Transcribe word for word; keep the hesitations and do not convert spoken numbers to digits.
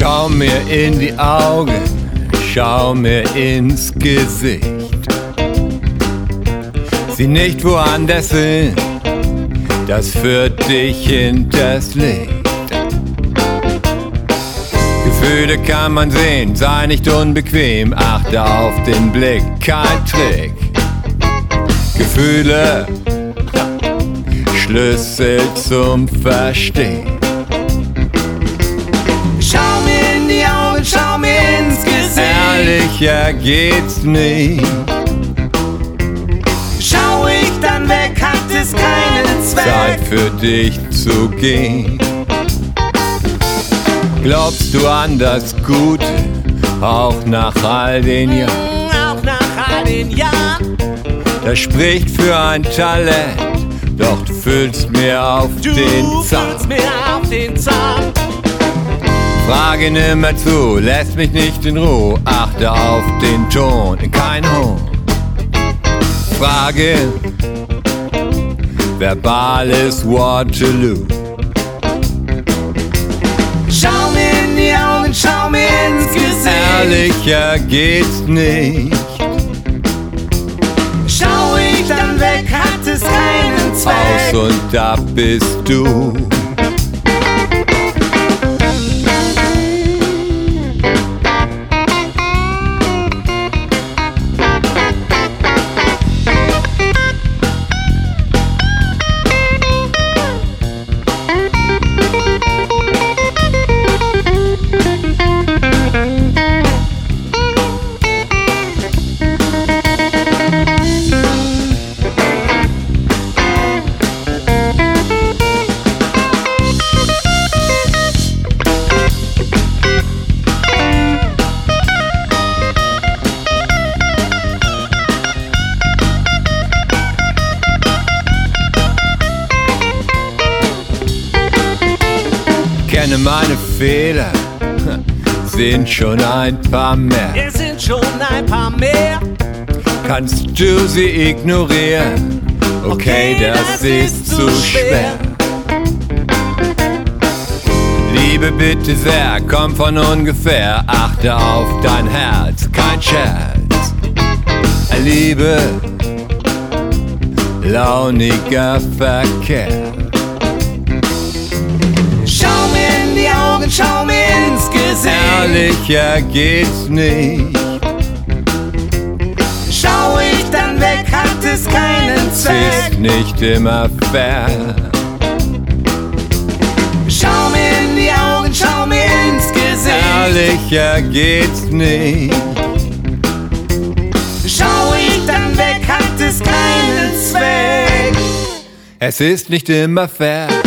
Schau mir in die Augen, schau mir ins Gesicht. Sieh nicht woanders hin, das führt dich hinters Licht. Gefühle kann man sehen, sei nicht unbequem, achte auf den Blick, kein Trick. Gefühle, Schlüssel zum Verstehen. Schau mir in die Augen, schau mir ins Gesicht. Ehrlicher geht's nicht. Schau ich dann weg, hat es keinen Zweck. Zeit für dich zu gehen. Glaubst du an das Gute, auch nach all den Jahren? Auch nach all den Jahren. Das spricht für ein Talent, doch du fühlst mir auf Du den fühlst Zahn. mir auf den Zahn. Frage nimmer zu, lässt mich nicht in Ruhe, achte auf den Ton, kein Hohn. Frage, verbales Waterloo. Schau mir in die Augen, schau mir ins Gesicht. Ehrlicher geht's nicht. Schau ich dann weg, hat es keinen Zweck. Aus und ab bist du. Kenne meine Fehler, sind schon ein paar mehr. Es sind schon ein paar mehr. Kannst du sie ignorieren? Okay, das ist zu schwer. Liebe bitte sehr, komm von ungefähr, achte auf dein Herz, kein Scherz. Liebe, launiger Verkehr. Schau mir in die Augen, schau mir ins Gesicht. Ehrlicher geht's nicht. Schau ich dann weg, hat es keinen Zweck. Ist nicht immer fair. Schau mir in die Augen, schau mir ins Gesicht. Ehrlicher geht's nicht. Schau ich dann weg, hat es keinen Zweck. Es ist nicht immer fair.